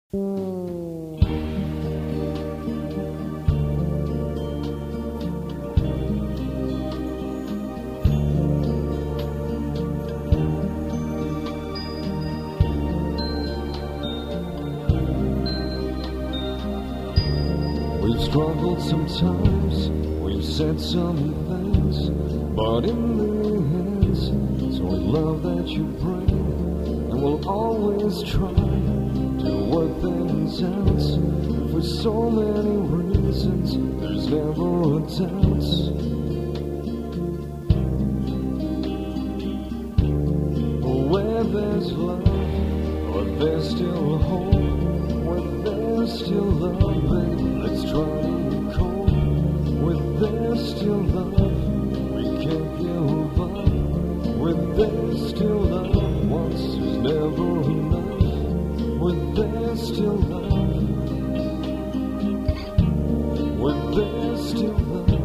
We've struggled sometimes, we've said some things, but in the end, it's only love that you bring, and we'll always try to work things out. And for so many reasons, there's never a doubt. Where there's love, or there's still hope. Where there's still love, baby, let's try to be cold. Where there's still love, we can't give up. Where there's still love, once is never enough. Where there's still love, where there's still love.